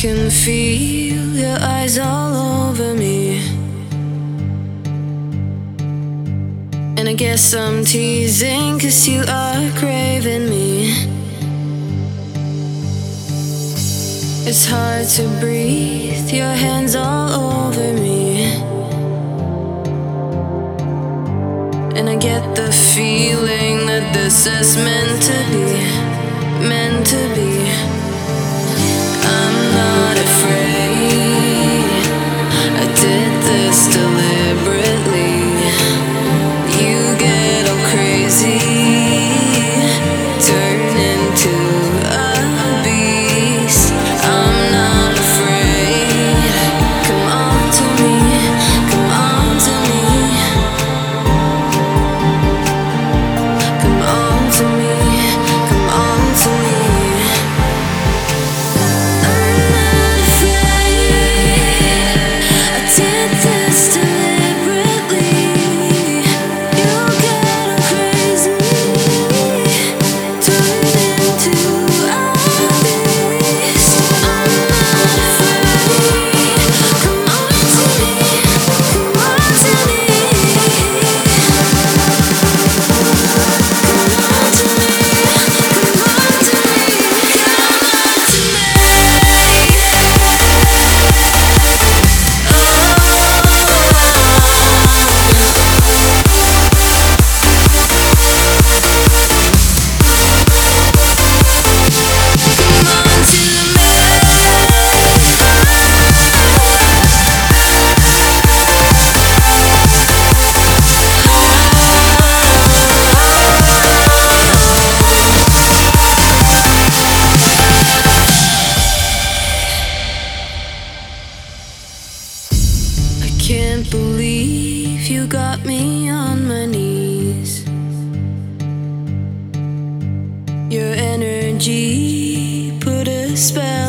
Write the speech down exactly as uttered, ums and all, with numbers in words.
can feel your eyes all over me, and I guess I'm teasing 'cause you are craving me. It's hard to breathe, your hands all over me, and I get the feeling that this is meant to be, meant to be. I'm not afraid, I did this deliberately. You get all crazy, turn into a beast. I'm not afraid, come on to me, come on to me, come on to me, come on to me. I'm not afraid, I did this deliberately. You get all crazy, turn into a beast. I'm not afraid, come on to me, come on to me, come on to me, come on to me, I can't believe you got me on my knees. Your energy put a spell